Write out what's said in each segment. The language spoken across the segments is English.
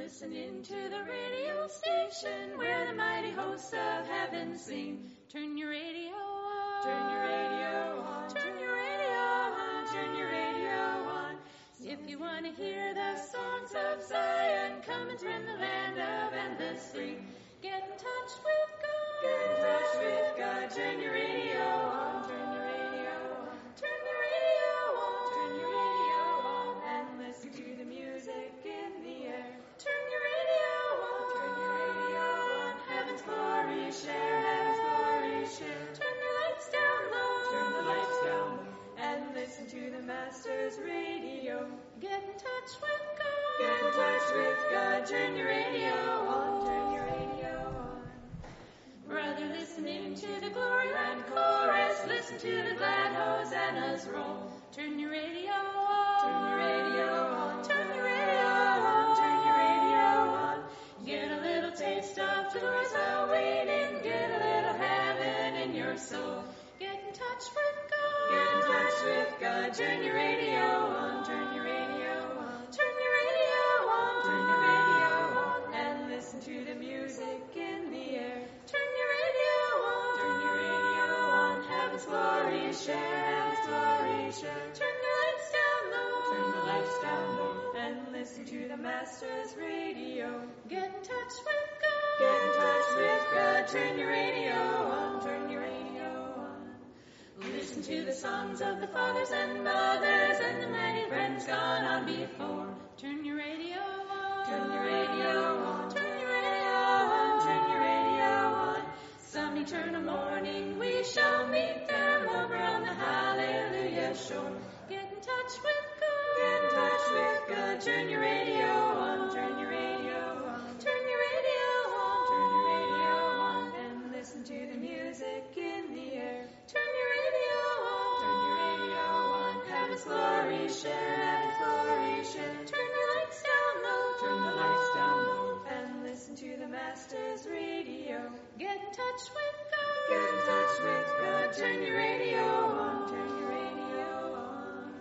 listening to the radio station where the mighty hosts of heaven sing. Turn your radio on. Turn your radio on. Turn your radio on. Turn your radio on. If you want to hear the songs of Zion, come and turn the land of endless spring. Get in touch with God. Get in touch with God. Turn your radio on. Turn your radio on. Turn your radio on. Turn your radio on. And listen to the music in the air. Turn your radio on. Turn your radio on. Heaven's glory share. Heaven's glory share. Turn your lights down low. Turn the lights down low. And listen to the Master's radio. Get in touch with God. Get in touch with God. Turn your radio on. Turn your radio on. Brother, listening to the Gloryland chorus. Listen to the glad hosannas roll. Turn your radio on. Turn your radio on. Turn your radio on. Turn your radio on. Get a little taste of joys awaiting. Get a little heaven in your soul. Get in touch with God. Get in touch with God. Turn your radio on. Turn your radio on. Turn your radio on. Turn your radio on. And listen to the music in the air. Turn your radio on. Turn your radio on. Heaven's glory share. Heaven's glory share. Turn your lights down low. Turn the lights down low. And listen to the Master's radio. Get in touch with God. Get in touch with God. Turn your radio on. Turn your radio on. Listen to the songs of the fathers and mothers and the mighty friends gone on before. Turn your radio on. Turn your radio on. Turn your radio on. Turn your radio on. Some eternal morning we shall meet them over on the Hallelujah shore. Get in touch with God. Get in touch with God. Turn your radio on. Turn your radio on. Turn your radio on. Turn your radio on. And listen to the music in the air. Turn your radio on. Turn your radio on. Heaven's glory share. Heaven's glory share. Turn your lights down low. Turn the lights down low. And listen to the Master's radio. Get in touch with God. Get in touch with God. Turn your radio on. Turn your radio on.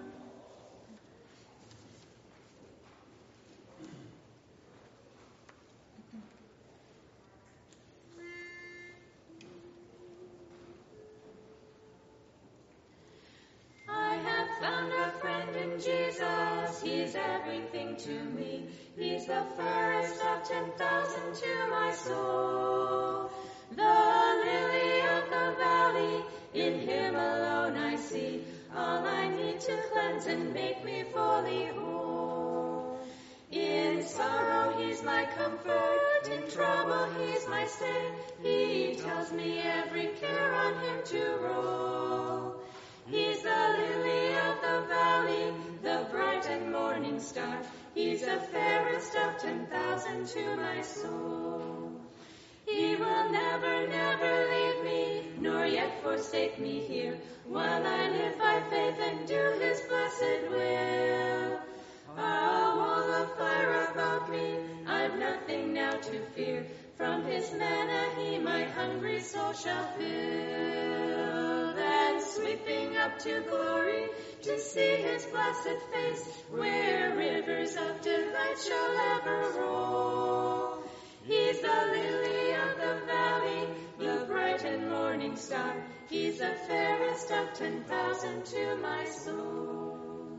I have found a friend in Jesus. He's everything to me. He's the fairest of 10,000 to my soul. The lily of the valley, in him alone I see all I need to cleanse and make me fully whole. In sorrow he's my comfort, in trouble he's my stay. He tells me every care on him to roll. He's the lily of the valley, the bright and morning star. He's the fairest of 10,000 to my soul. He will never, never leave me, nor yet forsake me here, while I live by faith and do his blessed will. A wall of fire about me, I've nothing now to fear. From his manna he my hungry soul shall fill. And sweeping up to glory, to see his blessed face, where rivers of delight shall ever roll. He's the lily of the valley, the bright and morning star. He's the fairest of 10,000 to my soul.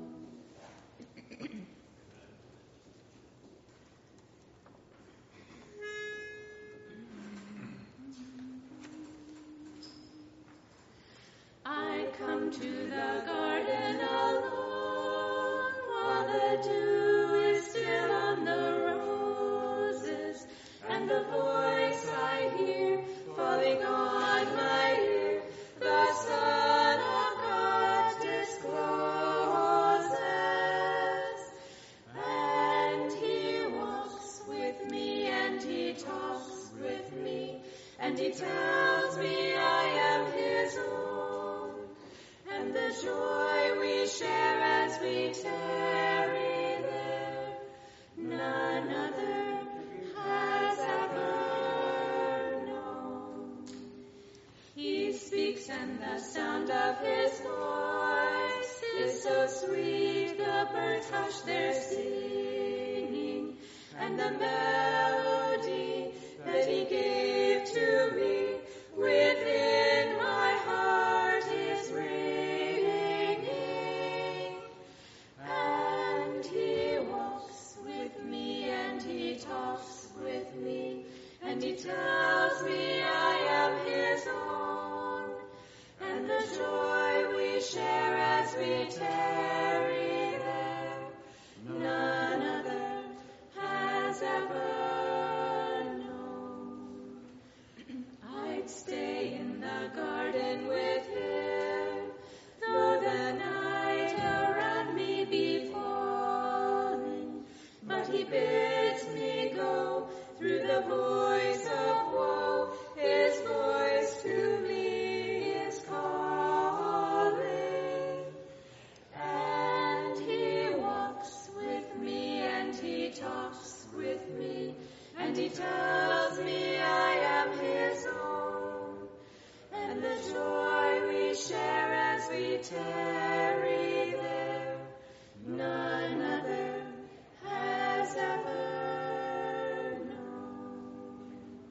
I come to the garden alone, while the dew is still on the roses, and the voice I hear falling on my ear, the Son of God discloses. And he walks with me, and he talks with me, and he tells me I am his own. And the joy we share as we tarry there, none other has ever known. He speaks and the sound of his voice is so sweet, the birds hush their singing, and the melody that he gave to me within my heart is ringing. And he walks with me, and he talks with me, and he tells me I am his own. And the joy we share as we tarry there, none other has ever known. I'd stay in the garden with him, though the night around me be falling. But he bids me go through the voice of woe. His voice to me is calling. And he walks with me, and he talks with me, and he tells me I am his own. And the joy we share as we tarry there, none other has ever known.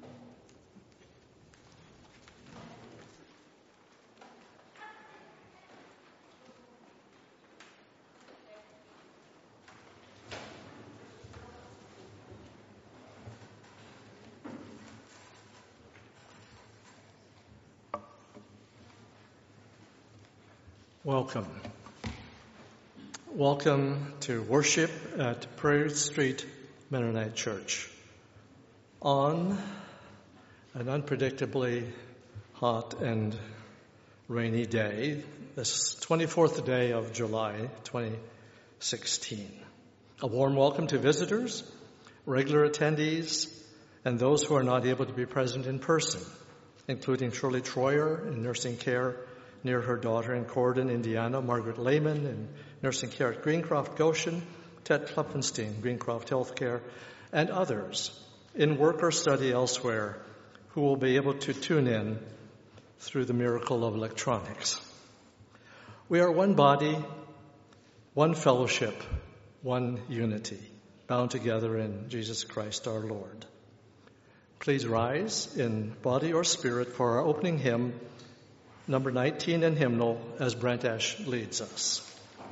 Welcome. Welcome to worship at Prairie Street Mennonite Church on an unpredictably hot and rainy day, this 24th day of July 2016. A warm welcome to visitors, regular attendees, and those who are not able to be present in person, including Shirley Troyer in nursing care near her daughter in Corydon, Indiana, Margaret Lehman in nursing care at Greencroft Goshen, Ted Klopfenstein, Greencroft Healthcare, and others in work or study elsewhere who will be able to tune in through the miracle of electronics. We are one body, one fellowship, one unity, bound together in Jesus Christ our Lord. Please rise in body or spirit for our opening hymn, number 19 in hymnal, as Brent Ash leads us.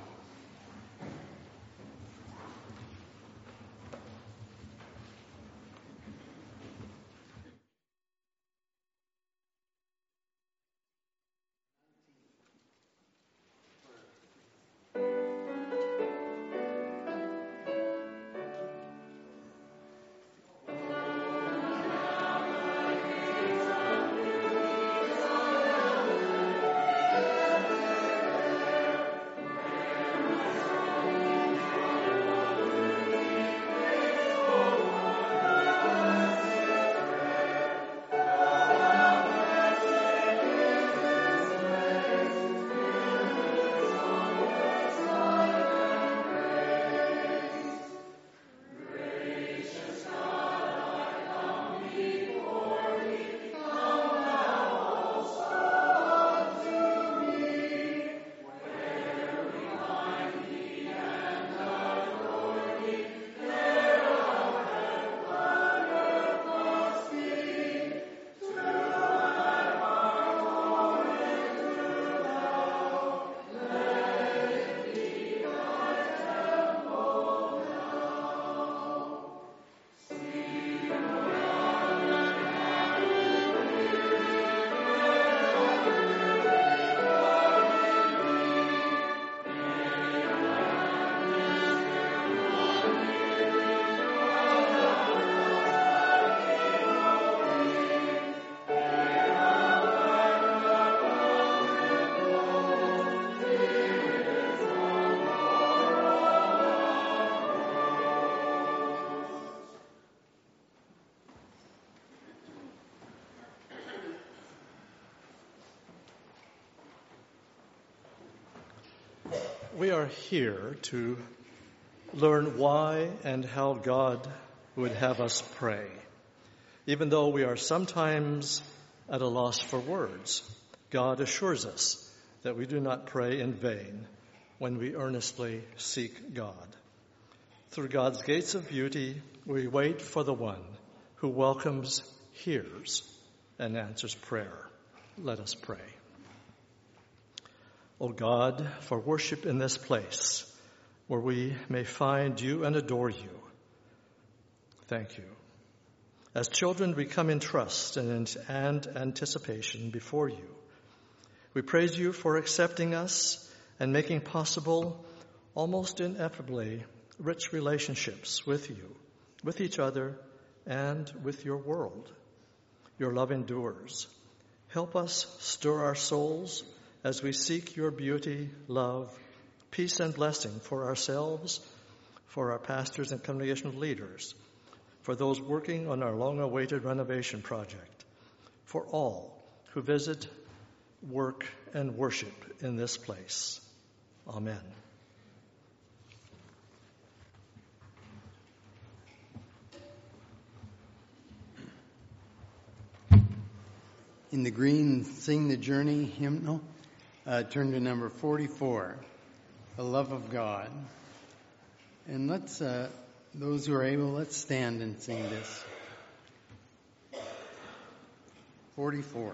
We are here to learn why and how God would have us pray, even though we are sometimes at a loss for words. God assures us that we do not pray in vain when we earnestly seek God. Through God's gates of beauty, we wait for the one who welcomes, hears, and answers prayer. Let us pray. O God, for worship in this place, where we may find you and adore you, thank you. As children, we come in trust and anticipation before you. We praise you for accepting us and making possible, almost ineffably, rich relationships with you, with each other, and with your world. Your love endures. Help us stir our souls as we seek your beauty, love, peace, and blessing for ourselves, for our pastors and congregational leaders, for those working on our long-awaited renovation project, for all who visit, work, and worship in this place. Amen. In the green Sing the Journey hymnal, turn to number 44, The Love of God. And let's, those who are able, let's stand and sing this. 44.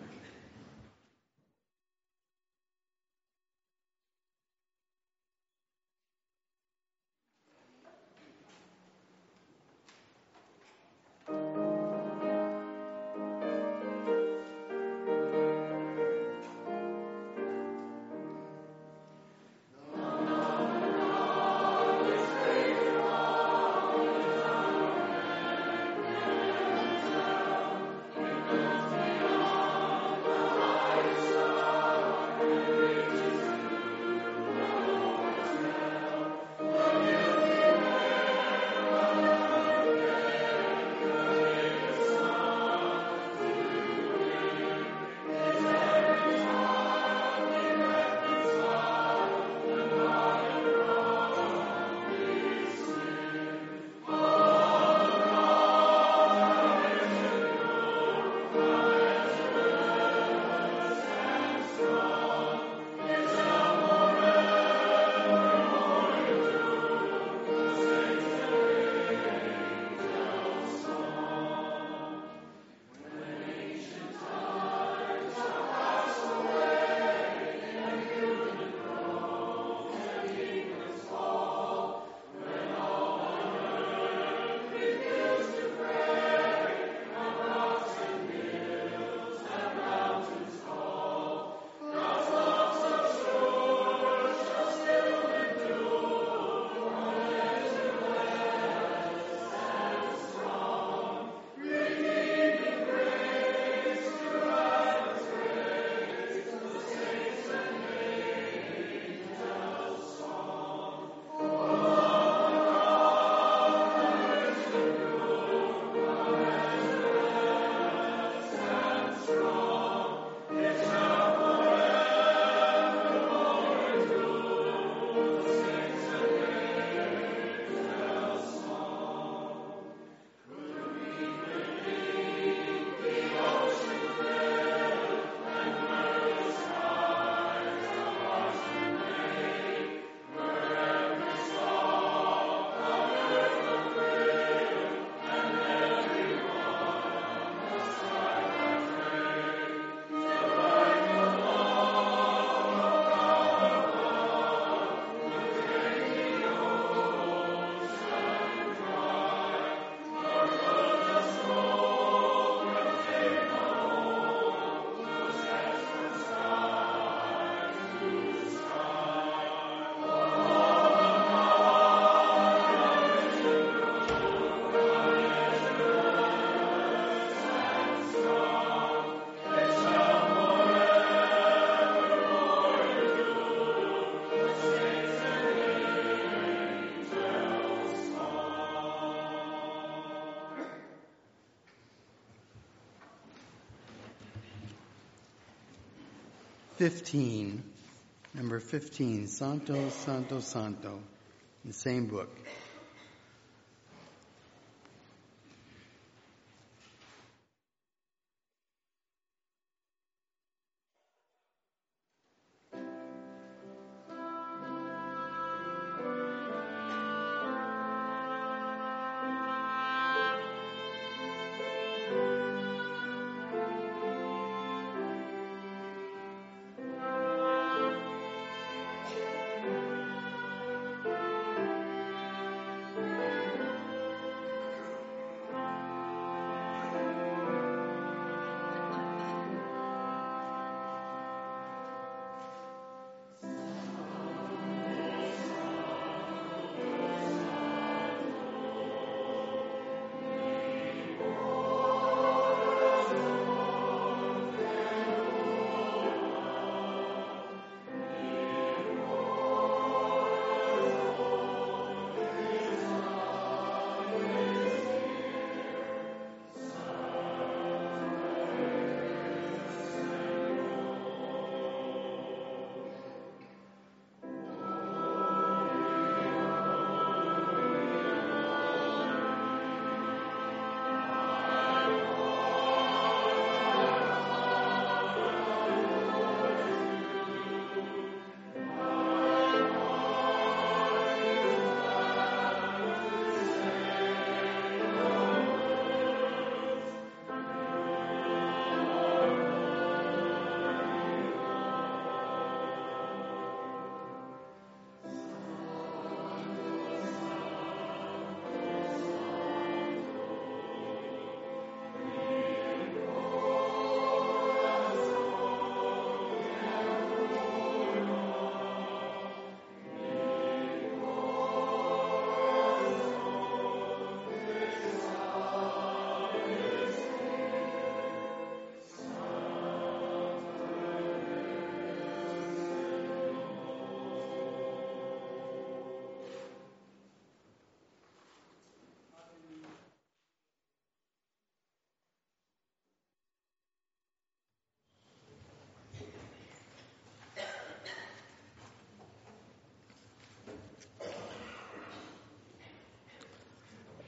Number 15, Santo, Santo, Santo, in the same book.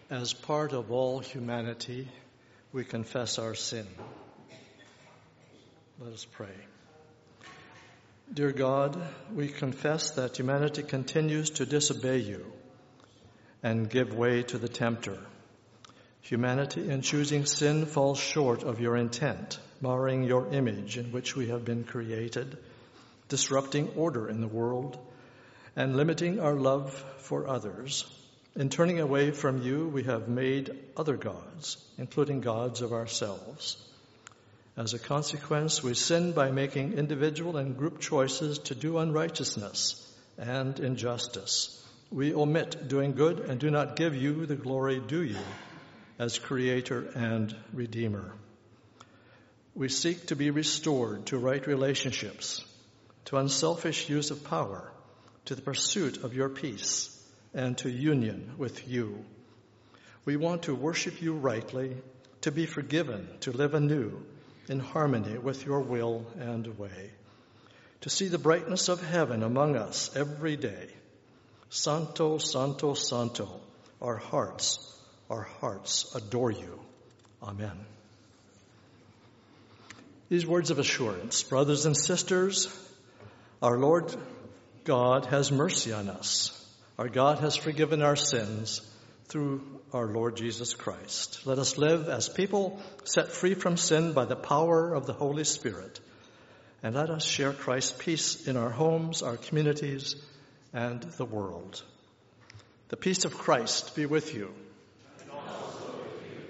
As part of all humanity, we confess our sin. Let us pray. Dear God, we confess that humanity continues to disobey you and give way to the tempter. Humanity, in choosing sin, falls short of your intent, marring your image in which we have been created, disrupting order in the world, and limiting our love for others. In turning away from you, we have made other gods, including gods of ourselves. As a consequence, we sin by making individual and group choices to do unrighteousness and injustice. We omit doing good and do not give you the glory due you as Creator and Redeemer. We seek to be restored to right relationships, to unselfish use of power, to the pursuit of your peace, and to union with you. We want to worship you rightly, to be forgiven, to live anew, in harmony with your will and way, to see the brightness of heaven among us every day. Santo, Santo, Santo, our hearts adore you. Amen. These words of assurance, brothers and sisters, our Lord God has mercy on us. Our God has forgiven our sins through our Lord Jesus Christ. Let us live as people set free from sin by the power of the Holy Spirit. And let us share Christ's peace in our homes, our communities, and the world. The peace of Christ be with you. And also with you.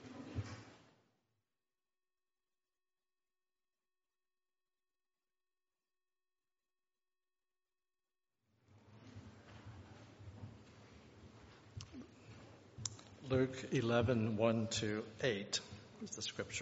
Luke 11, 1-8 is the scripture.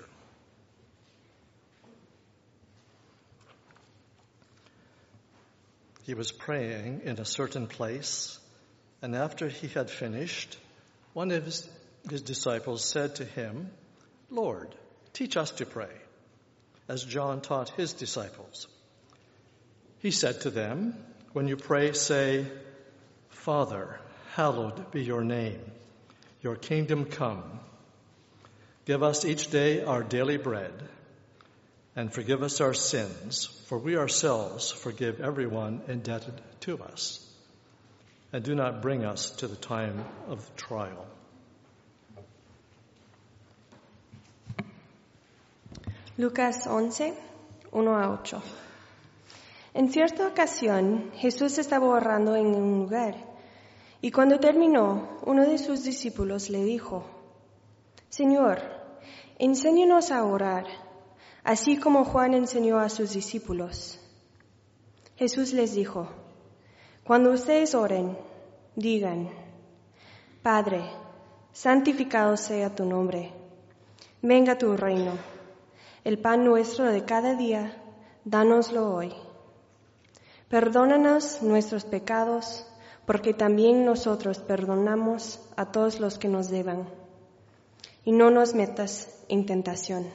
He was praying in a certain place, and after he had finished, one of his disciples said to him, "Lord, teach us to pray, as John taught his disciples." He said to them, "When you pray, say, 'Father, hallowed be your name. Your kingdom come. Give us each day our daily bread, and forgive us our sins, for we ourselves forgive everyone indebted to us. And do not bring us to the time of trial.'" Lucas 11, 1-8. En cierta ocasión, Jesús estaba orando en un lugar, y cuando terminó, uno de sus discípulos le dijo, «Señor, enséñanos a orar, así como Juan enseñó a sus discípulos». Jesús les dijo, «Cuando ustedes oren, digan, Padre, santificado sea tu nombre, venga tu reino, el pan nuestro de cada día, dánoslo hoy. Perdónanos nuestros pecados, porque también nosotros perdonamos a todos los que nos deban. Y no nos metas en tentación».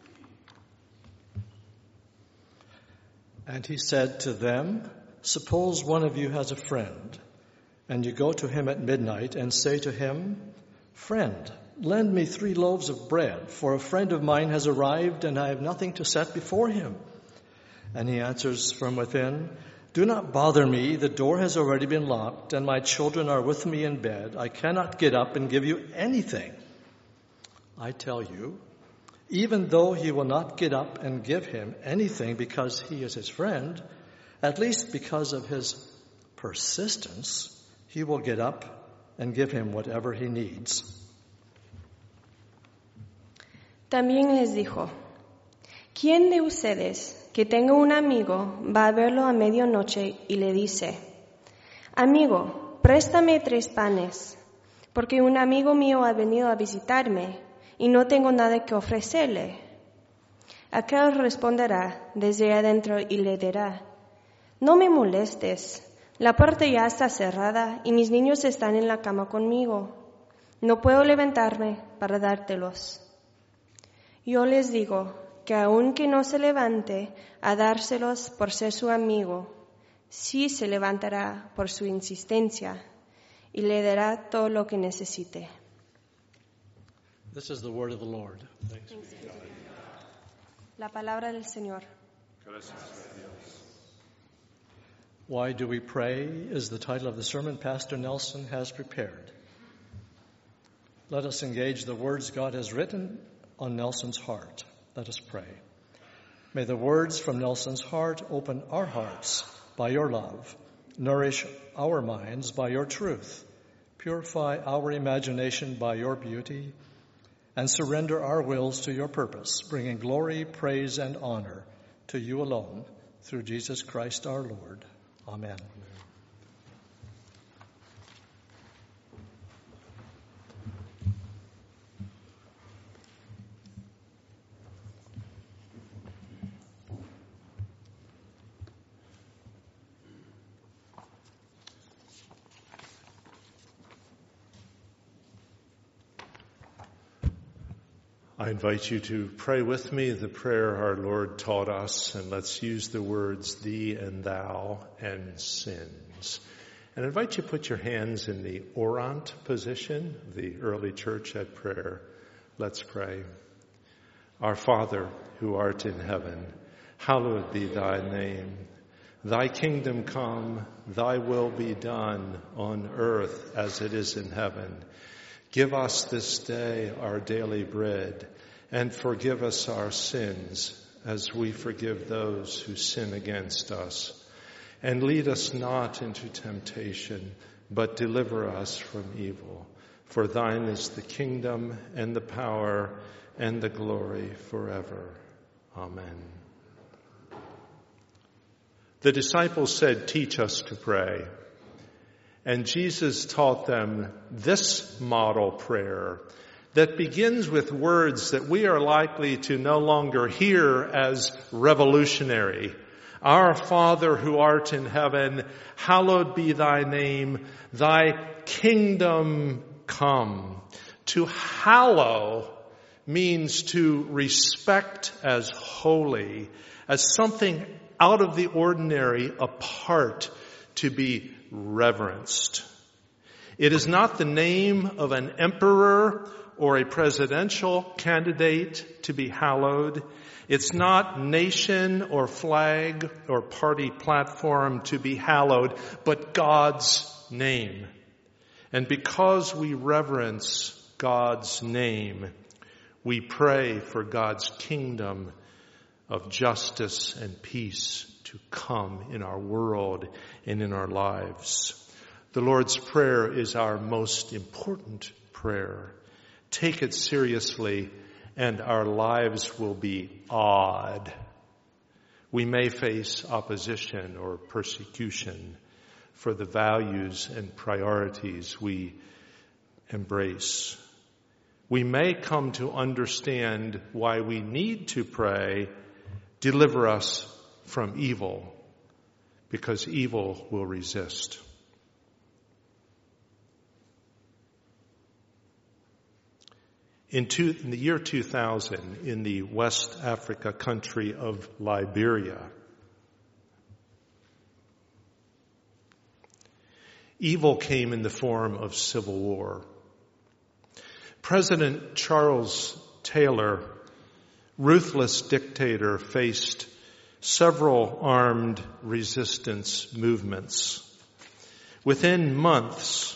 And he said to them, "Suppose one of you has a friend, and you go to him at midnight and say to him, 'Friend, lend me 3 loaves of bread, for a friend of mine has arrived and I have nothing to set before him.' And he answers from within, 'Do not bother me, the door has already been locked, and my children are with me in bed. I cannot get up and give you anything.' I tell you, even though he will not get up and give him anything because he is his friend, at least because of his persistence, he will get up and give him whatever he needs." También les dijo, ¿quién de ustedes que tenga un amigo va a verlo a medianoche y le dice, «Amigo, préstame 3 panes, porque un amigo mío ha venido a visitarme y no tengo nada que ofrecerle»? Aquel responderá desde adentro y le dirá, «No me molestes, la puerta ya está cerrada y mis niños están en la cama conmigo. No puedo levantarme para dártelos». Yo les digo que aunque no se levante a dárselos por ser su amigo, sí se levantará por su insistencia y le dará todo lo que necesite. This is the word of the Lord. La palabra del Señor. Why Do We Pray is the title of the sermon Pastor Nelson has prepared. Let us engage the words God has written on Nelson's heart. Let us pray. May the words from Nelson's heart open our hearts by your love, nourish our minds by your truth, purify our imagination by your beauty, and surrender our wills to your purpose, bringing glory, praise, and honor to you alone, through Jesus Christ our Lord. Amen. I invite you to pray with me the prayer our Lord taught us, and let's use the words thee and thou and sins. And I invite you to put your hands in the orant position, the early church at prayer. Let's pray. Our Father, who art in heaven, hallowed be thy name. Thy kingdom come, thy will be done on earth as it is in heaven. Give us this day our daily bread, and forgive us our sins as we forgive those who sin against us. And lead us not into temptation, but deliver us from evil. For thine is the kingdom and the power and the glory forever. Amen. The disciples said, "Teach us to pray." And Jesus taught them this model prayer that begins with words that we are likely to no longer hear as revolutionary. Our Father who art in heaven, hallowed be thy name, thy kingdom come. To hallow means to respect as holy, as something out of the ordinary, apart, to be reverenced. It is not the name of an emperor or a presidential candidate to be hallowed. It's not nation or flag or party platform to be hallowed, but God's name. And because we reverence God's name, we pray for God's kingdom of justice and peace to come in our world and in our lives. The Lord's Prayer is our most important prayer. Take it seriously, and our lives will be odd. We may face opposition or persecution for the values and priorities we embrace. We may come to understand why we need to pray, deliver us from evil, because evil will resist. In the year 2000, in the West Africa country of Liberia, evil came in the form of civil war. President Charles Taylor, ruthless dictator, faced several armed resistance movements. Within months,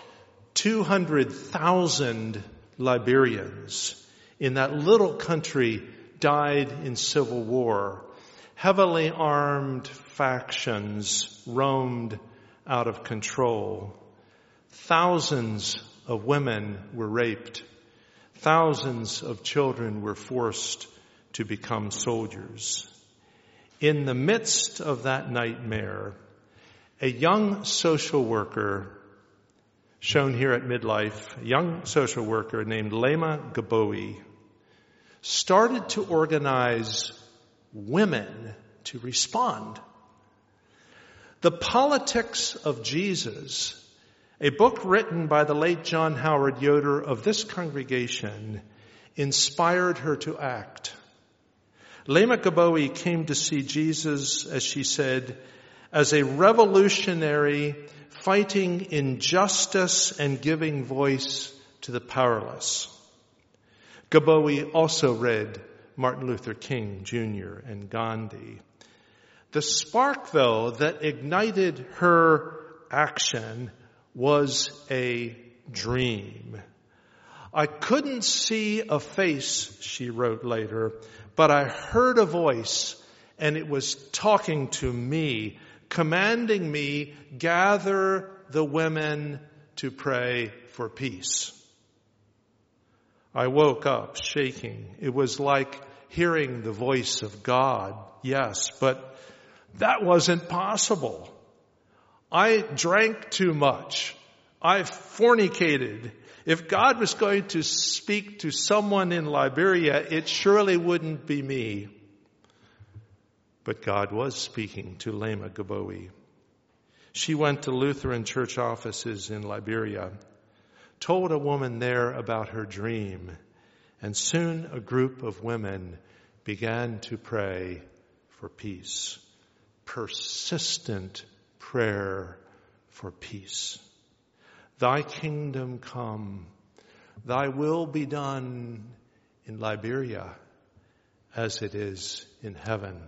200,000 Liberians in that little country died in civil war. Heavily armed factions roamed out of control. Thousands of women were raped. Thousands of children were forced to become soldiers. In the midst of that nightmare, a young social worker, shown here at Midlife, a young social worker named Lema Gaboe, started to organize women to respond. The Politics of Jesus, a book written by the late John Howard Yoder of this congregation, inspired her to act. Lema Gaboe came to see Jesus, as she said, as a revolutionary fighting injustice and giving voice to the powerless. Gabowi also read Martin Luther King Jr. and Gandhi. The spark, though, that ignited her action was a dream. I couldn't see a face, she wrote later, but I heard a voice, and it was talking to me, commanding me, gather the women to pray for peace. I woke up shaking. It was like hearing the voice of God, yes, but that wasn't possible. I drank too much. I fornicated. If God was going to speak to someone in Liberia, it surely wouldn't be me. But God was speaking to Lema Gabowi. She went to Lutheran church offices in Liberia, told a woman there about her dream, and soon a group of women began to pray for peace. Persistent prayer for peace. Thy kingdom come, thy will be done in Liberia as it is in heaven.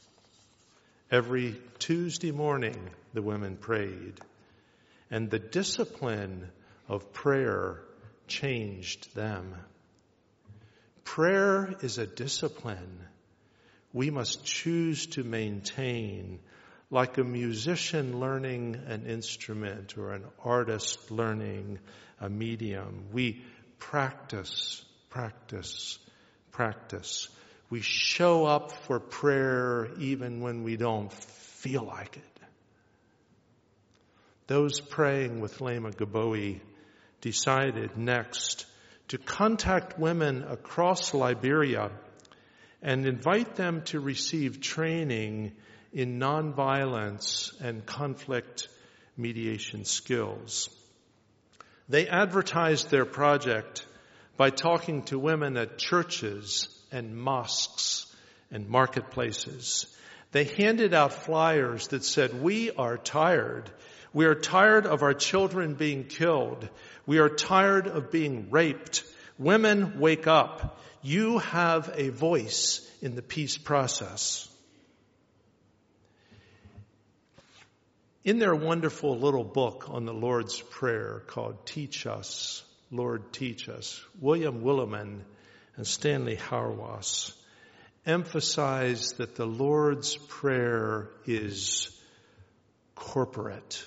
Every Tuesday morning, the women prayed, and the discipline of prayer changed them. Prayer is a discipline we must choose to maintain, like a musician learning an instrument or an artist learning a medium. We practice. We show up for prayer even when we don't feel like it. Those praying with Lema Gabowi decided next to contact women across Liberia and invite them to receive training in nonviolence and conflict mediation skills. They advertised their project by talking to women at churches and mosques and marketplaces. They handed out flyers that said, "We are tired. We are tired of our children being killed. We are tired of being raped. Women, wake up. You have a voice in the peace process." In their wonderful little book on the Lord's Prayer called Teach Us, Lord Teach Us, William Willimon and Stanley Hauerwas emphasize that the Lord's Prayer is corporate.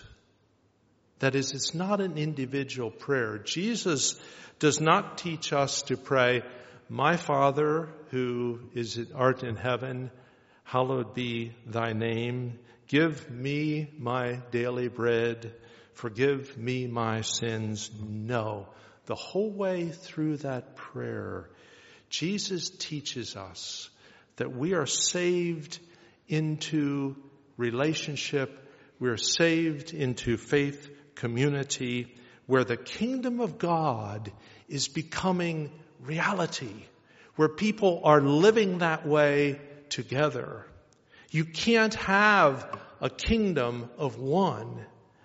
That is, it's not an individual prayer. Jesus does not teach us to pray, "My Father who art in heaven, hallowed be thy name. Give me my daily bread. Forgive me my sins." No. The whole way through that prayer, Jesus teaches us that we are saved into relationship. We are saved into faith community where the kingdom of God is becoming reality, where people are living that way together. You can't have a kingdom of one.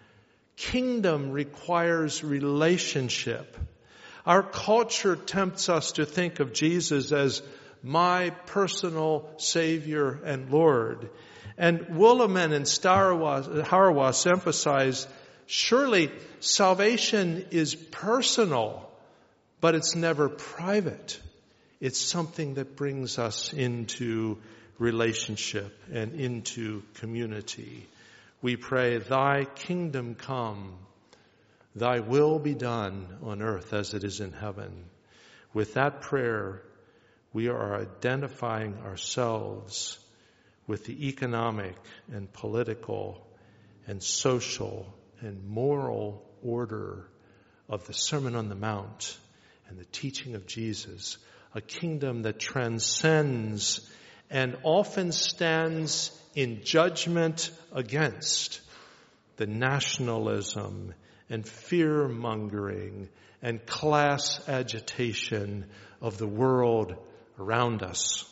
Kingdom requires relationship. Our culture tempts us to think of Jesus as my personal Savior and Lord. And Willimon and Hauerwas emphasize, surely salvation is personal, but it's never private. It's something that brings us into relationship and into community. We pray, "Thy kingdom come, thy will be done on earth as it is in heaven." With that prayer, we are identifying ourselves with the economic and political and social and moral order of the Sermon on the Mount and the teaching of Jesus, a kingdom that transcends and often stands in judgment against the nationalism and fear-mongering and class agitation of the world around us.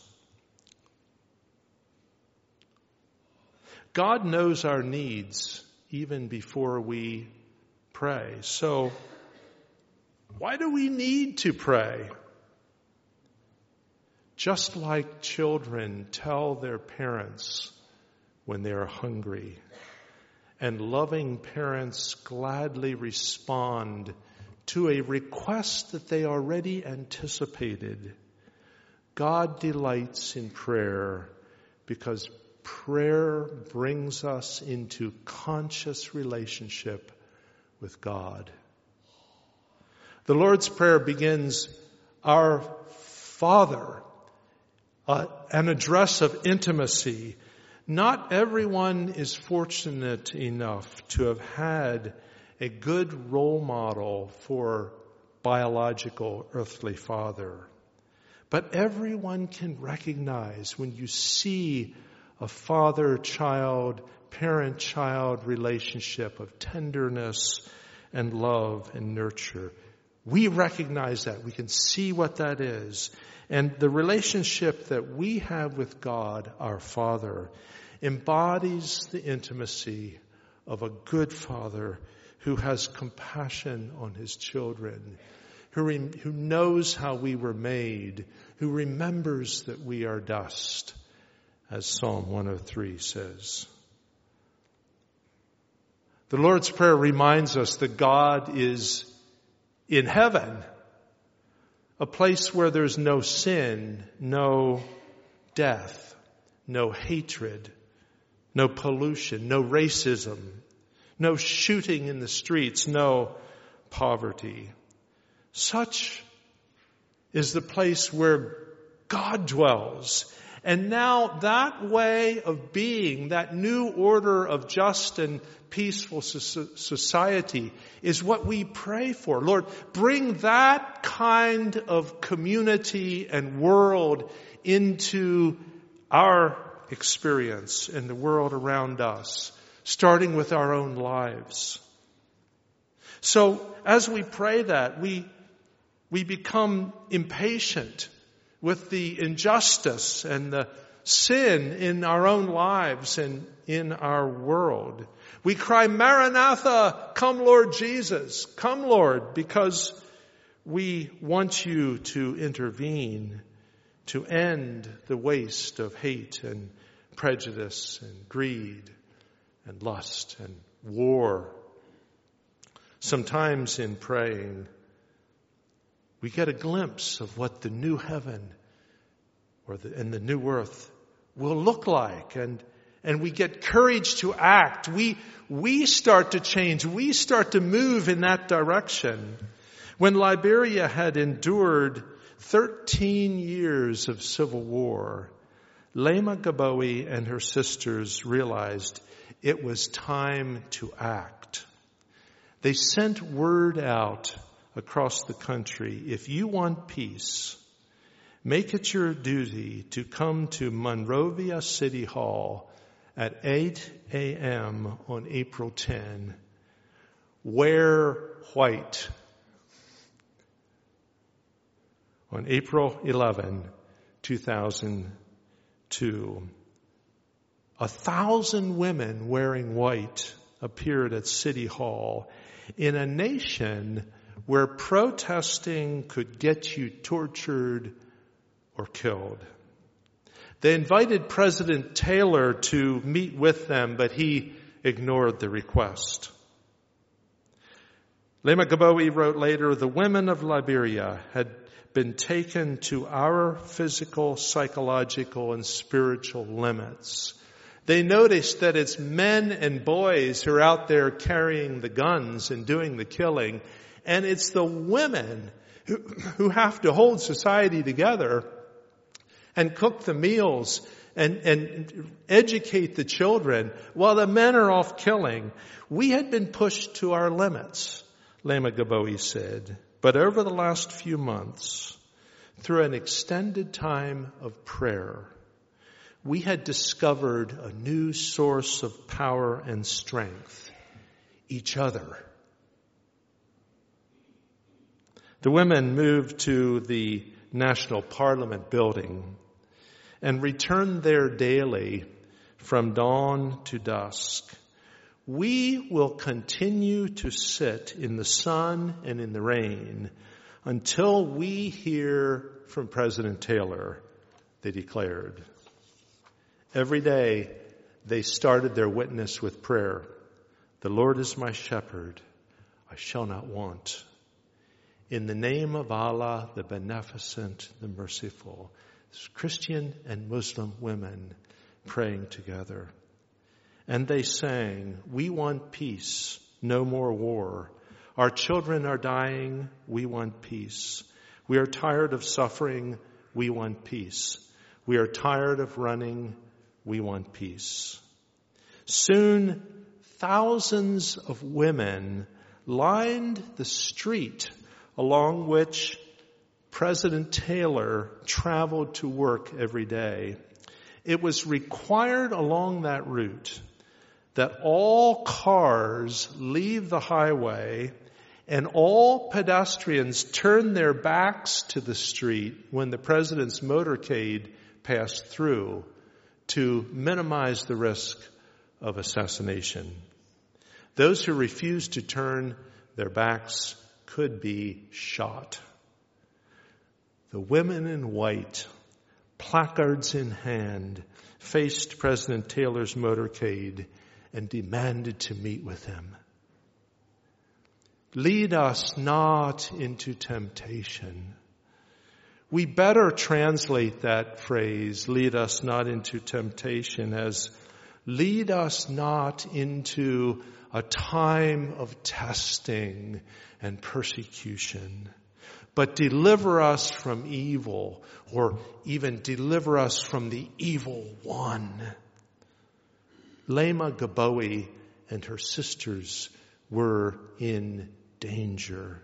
God knows our needs even before we pray. So, why do we need to pray? just like children tell their parents when they are hungry, and loving parents gladly respond to a request that they already anticipated. God delights in prayer because prayer brings us into conscious relationship with God. The Lord's Prayer begins, "Our Father," an address of intimacy. Not everyone is fortunate enough to have had a good role model for biological earthly father. But everyone can recognize when you see a father-child, parent-child relationship of tenderness and love and nurture. We recognize that. We can see what that is. And the relationship that we have with God, our Father, embodies the intimacy of a good father who has compassion on his children, who knows how we were made, who remembers that we are dust, as Psalm 103 says. The Lord's Prayer reminds us that God is in heaven, a place where there's no sin, no death, no hatred, no pollution, no racism, no shooting in the streets, no poverty. Such is the place where God dwells. And now that way of being, that new order of just and peaceful society is what we pray for. Lord, bring that kind of community and world into our experience and the world around us, starting with our own lives. So as we pray that, we become impatient with the injustice and the sin in our own lives and in our world. We cry, "Maranatha, come Lord Jesus, come Lord," because we want you to intervene, to end the waste of hate and prejudice and greed and lust and war. Sometimes in praying, we get a glimpse of what the new heaven and the new earth will look like, and we get courage to act. We start to change. We start to move in that direction. When Liberia had endured 13 years of civil war, Lema Gabowi and her sisters realized it was time to act. They sent word out across the country, if you want peace, make it your duty to come to Monrovia City Hall at 8 a.m. on April 10. Wear white. On April 11, 2002, 1,000 women wearing white appeared at City Hall in a nation where protesting could get you tortured or killed. They invited President Taylor to meet with them, but he ignored the request. Lema Gabowi wrote later, "The women of Liberia had been taken to our physical, psychological, and spiritual limits. They noticed that it's men and boys who are out there carrying the guns and doing the killing, and it's the women who have to hold society together and cook the meals and educate the children while the men are off killing. We had been pushed to our limits," Lema Gabowi said. But over the last few months, through an extended time of prayer, we had discovered a new source of power and strength, each other. The women moved to the National Parliament building and returned there daily from dawn to dusk. We will continue to sit in the sun and in the rain until we hear from President Taylor, they declared. Every day they started their witness with prayer. The Lord is my shepherd, I shall not want. In the name of Allah, the beneficent, the merciful. Christian and Muslim women praying together. And they sang, we want peace, no more war. Our children are dying, we want peace. We are tired of suffering, we want peace. We are tired of running, we want peace. Soon, thousands of women lined the street along which President Taylor traveled to work every day. It was required along that route that all cars leave the highway and all pedestrians turn their backs to the street when the president's motorcade passed through to minimize the risk of assassination. Those who refused to turn their backs could be shot. The women in white, placards in hand, faced President Taylor's motorcade and demanded to meet with him. Lead us not into temptation. We better translate that phrase, lead us not into temptation, as lead us not into a time of testing and persecution, but deliver us from evil, or even deliver us from the evil one. Lema Gabowi and her sisters were in danger.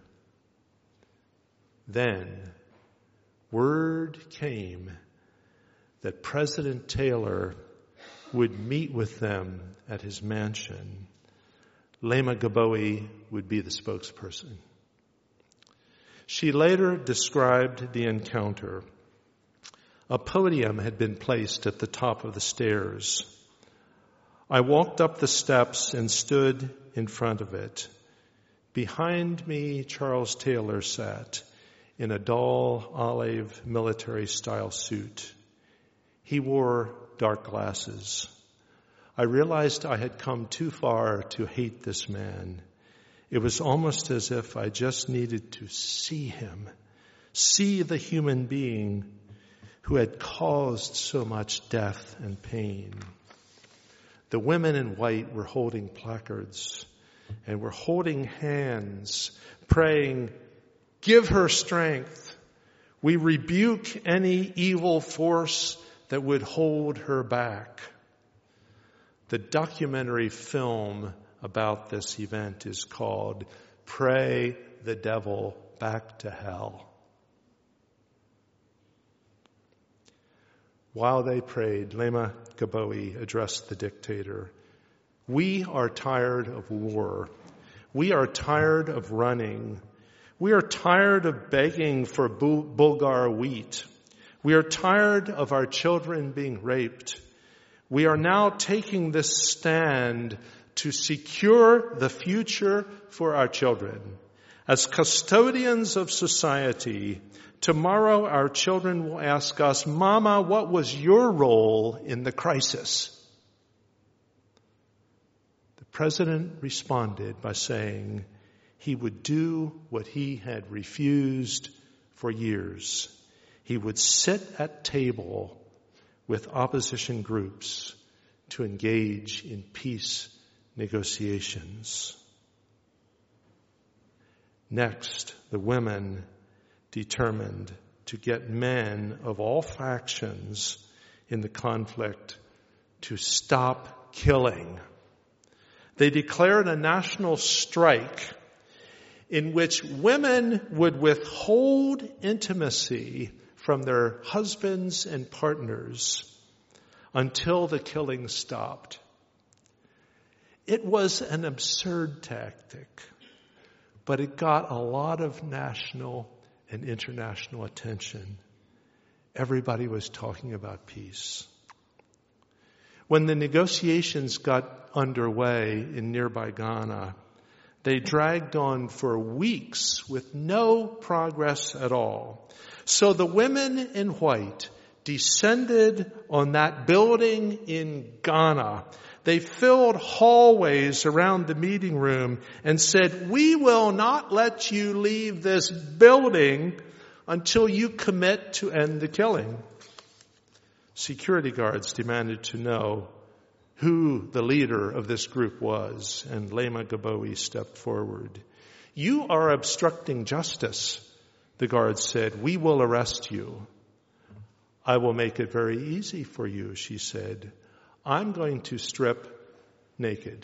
Then word came that President Taylor would meet with them at his mansion. Lema Gabowi would be the spokesperson. She later described the encounter. A podium had been placed at the top of the stairs. I walked up the steps and stood in front of it. Behind me, Charles Taylor sat in a dull olive military-style suit. He wore dark glasses. I realized I had come too far to hate this man. It was almost as if I just needed to see him, see the human being who had caused so much death and pain. The women in white were holding placards and were holding hands, praying, give her strength. We rebuke any evil force that would hold her back. The documentary film about this event is called Pray the Devil Back to Hell. While they prayed, Lema Gabowi addressed the dictator. We are tired of war. We are tired of running. We are tired of begging for Bulgar wheat. We are tired of our children being raped. We are now taking this stand to secure the future for our children. As custodians of society, tomorrow our children will ask us, Mama, what was your role in the crisis? The president responded by saying he would do what he had refused for years. He would sit at table with opposition groups to engage in peace negotiations. Next, the women determined to get men of all factions in the conflict to stop killing. They declared a national strike in which women would withhold intimacy from their husbands and partners until the killing stopped. It was an absurd tactic, but it got a lot of national and international attention. Everybody was talking about peace. When the negotiations got underway in nearby Ghana, they dragged on for weeks with no progress at all. So the women in white descended on that building in Ghana. They filled hallways around the meeting room and said, "We will not let you leave this building until you commit to end the killing." Security guards demanded to know who the leader of this group was, and Lema Gabowi stepped forward. "You are obstructing justice," the guards said. "We will arrest you." "I will make it very easy for you," she said. "I'm going to strip naked."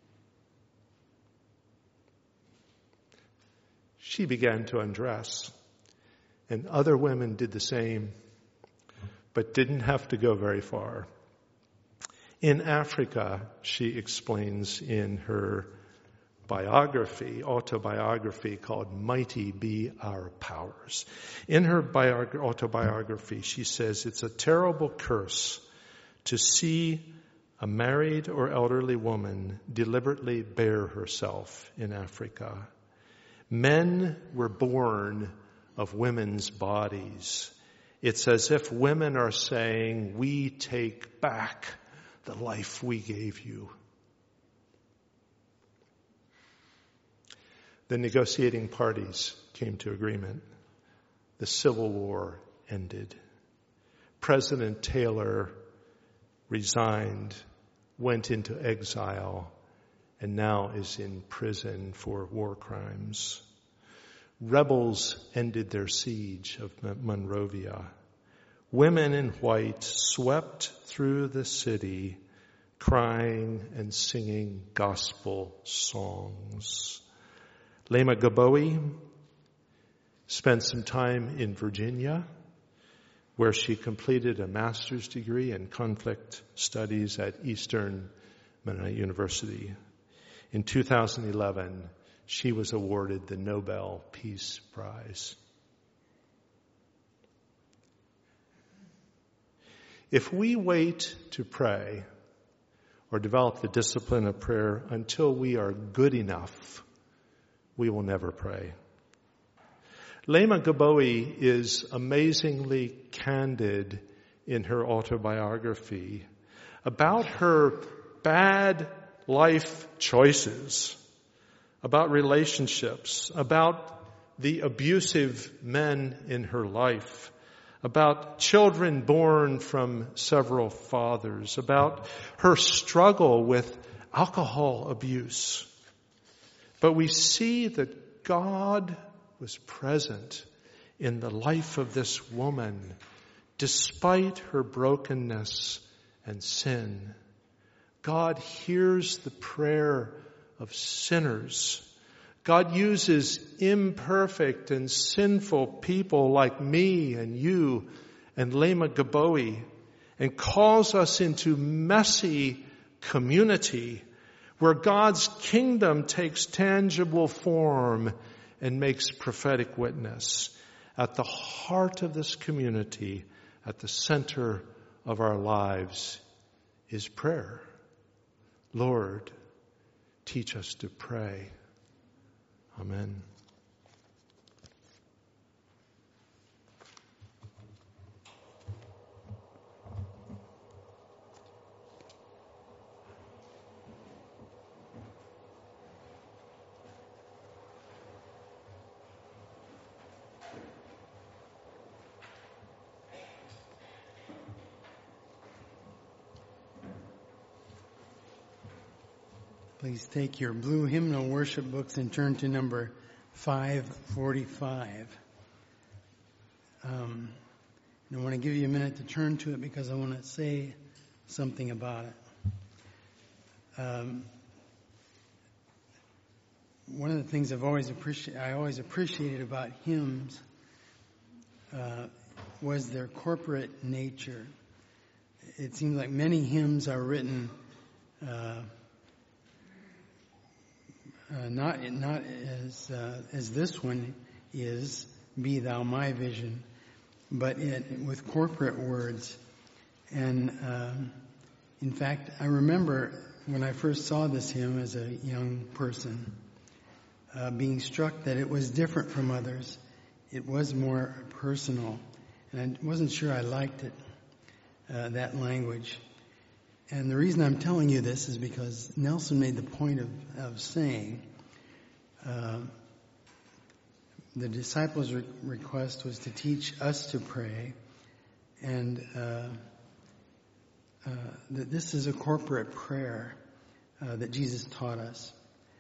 She began to undress, and other women did the same, but didn't have to go very far. In Africa, she explains in her autobiography called Mighty Be Our Powers. In her autobiography, she says it's a terrible curse to see a married or elderly woman deliberately bare herself in Africa. Men were born of women's bodies. It's as if women are saying, "We take back the life we gave you." The negotiating parties came to agreement. The Civil War ended. President Taylor resigned, went into exile, and now is in prison for war crimes. Rebels ended their siege of Monrovia. Women in white swept through the city, crying and singing gospel songs. Lema Gabowi spent some time in Virginia, where she completed a master's degree in conflict studies at Eastern Mennonite University. In 2011, she was awarded the Nobel Peace Prize. If we wait to pray or develop the discipline of prayer until we are good enough, we will never pray. Lema Gabowi is amazingly candid in her autobiography about her bad life choices, about relationships, about the abusive men in her life, about children born from several fathers, about her struggle with alcohol abuse. But we see that God was present in the life of this woman despite her brokenness and sin. God hears the prayer of sinners. God uses imperfect and sinful people like me and you and Lema Gabowi and calls us into messy community where God's kingdom takes tangible form and makes prophetic witness. At the heart of this community, at the center of our lives, is prayer. Lord, teach us to pray. Amen. Please take your blue hymnal worship books and turn to number 545. I want to give you a minute to turn to it because I want to say something about it. One of the things I always appreciated about hymns was their corporate nature. It seems like many hymns are written not as this one is, "Be Thou My Vision," but with corporate words. And in fact, I remember when I first saw this hymn as a young person, being struck that it was different from others. It was more personal, and I wasn't sure I liked it. that language. And the reason I'm telling you this is because Nelson made the point of saying the disciples' request was to teach us to pray, and that this is a corporate prayer that Jesus taught us.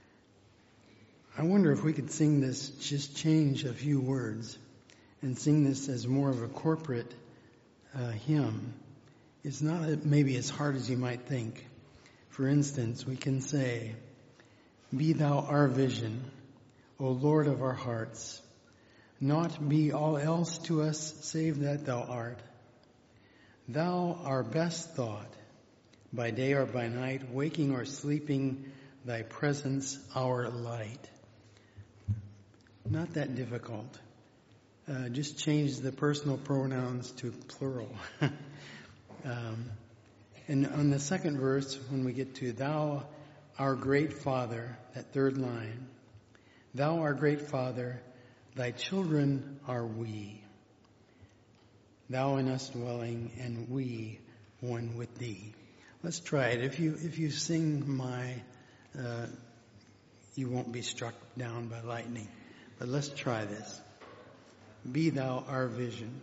I wonder if we could sing this, just change a few words, and sing this as more of a corporate hymn. It's not maybe as hard as you might think. For instance, we can say, "Be thou our vision, O Lord of our hearts. Not be all else to us save that thou art. Thou our best thought, by day or by night, waking or sleeping, thy presence our light." Not that difficult. Just change the personal pronouns to plural. And on the second verse, when we get to "Thou, our great Father," that third line, "Thou, our great Father, thy children are we. Thou in us dwelling, and we one with thee." Let's try it. If you sing my, you won't be struck down by lightning. But let's try this. Be thou our vision.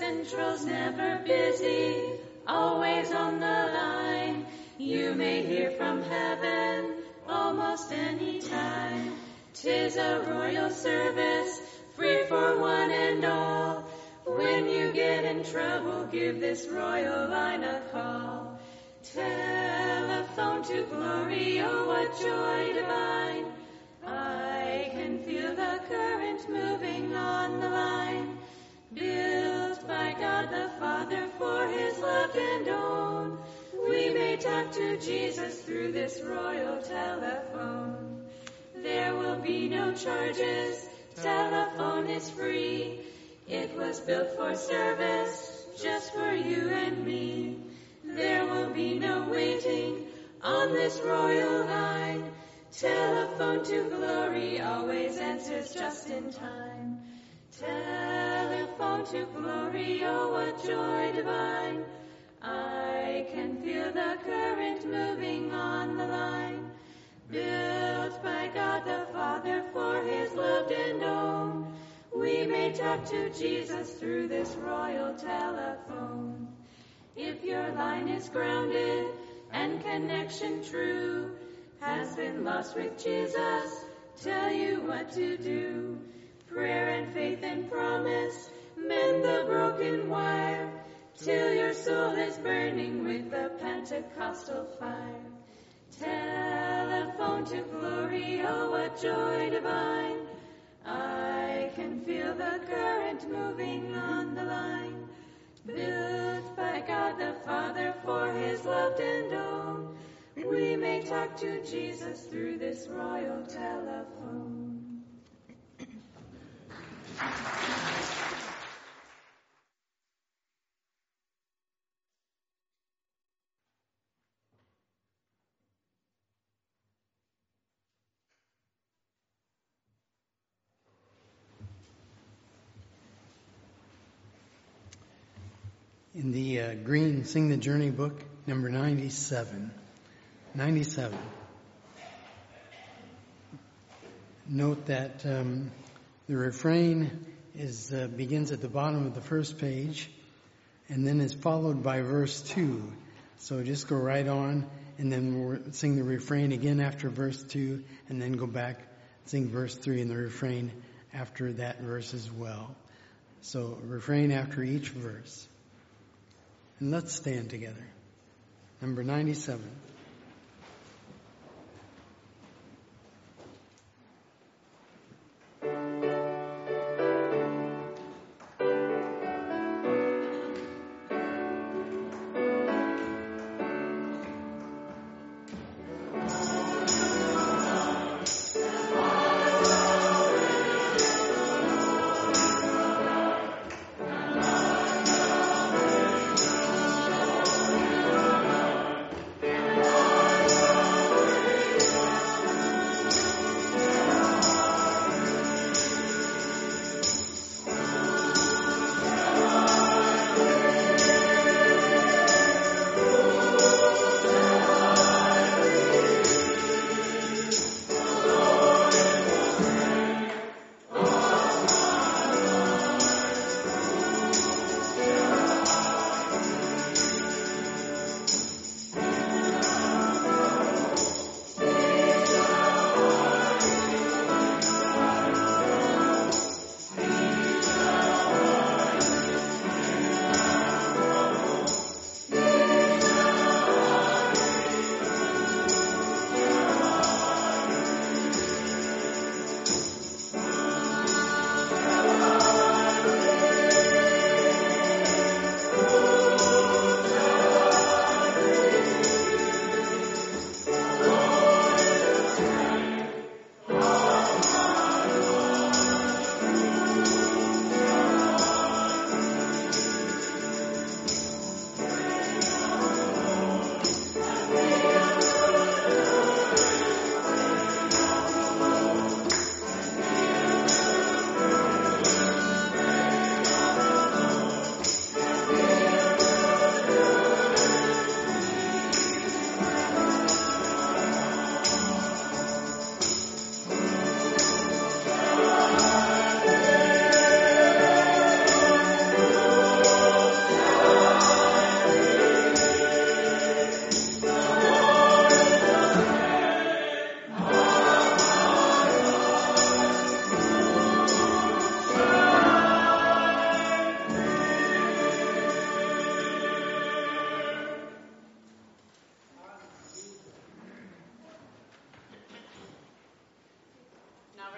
Central's never busy, always on the line. You may hear from heaven almost any time. 'Tis a royal service, free for one and all. When you get in trouble, give this royal line a call. Telephone to glory, oh what joy divine. I can feel the current moving on the line. Built by God the Father for his loved and own. We may talk to Jesus through this royal telephone. There will be no charges, telephone is free. It was built for service, just for you and me. There will be no waiting on this royal line. Telephone to glory always answers just in time. Telephone to glory, oh what joy divine. I can feel the current moving on the line. Built by God the Father for his loved and own. We may talk to Jesus through this royal telephone. If your line is grounded and connection true, has been lost with Jesus, tell you what to do. Prayer and faith and promise, mend the broken wire, till your soul is burning with the Pentecostal fire. Telephone to glory, oh what joy divine. I can feel the current moving on the line. Built by God the Father for his loved and own. We may talk to Jesus through this royal telephone. In the green Sing the Journey book, number 97. 97. Note that the refrain begins at the bottom of the first page and then is followed by verse 2. So just go right on and then we'll sing the refrain again after verse 2 and then go back, sing verse 3 and the refrain after that verse as well. So refrain after each verse. And let's stand together. Number 97. Thank you.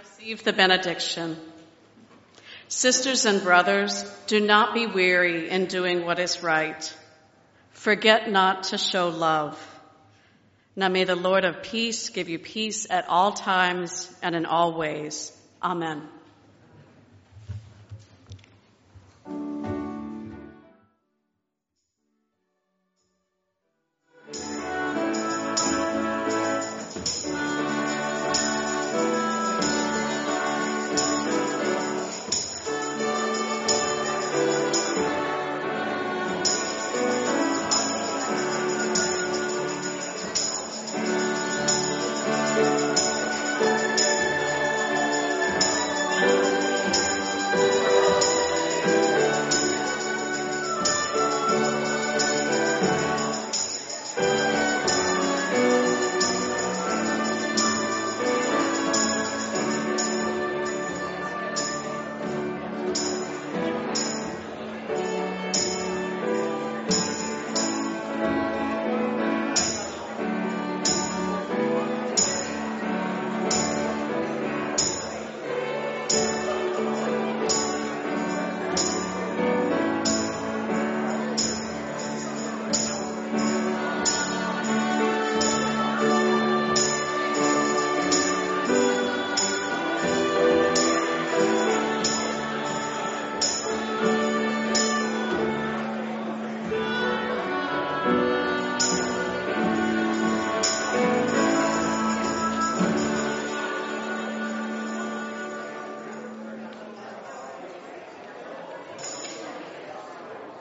receive the benediction. Sisters and brothers, do not be weary in doing what is right. Forget not to show love. Now may the Lord of peace give you peace at all times and in all ways. Amen.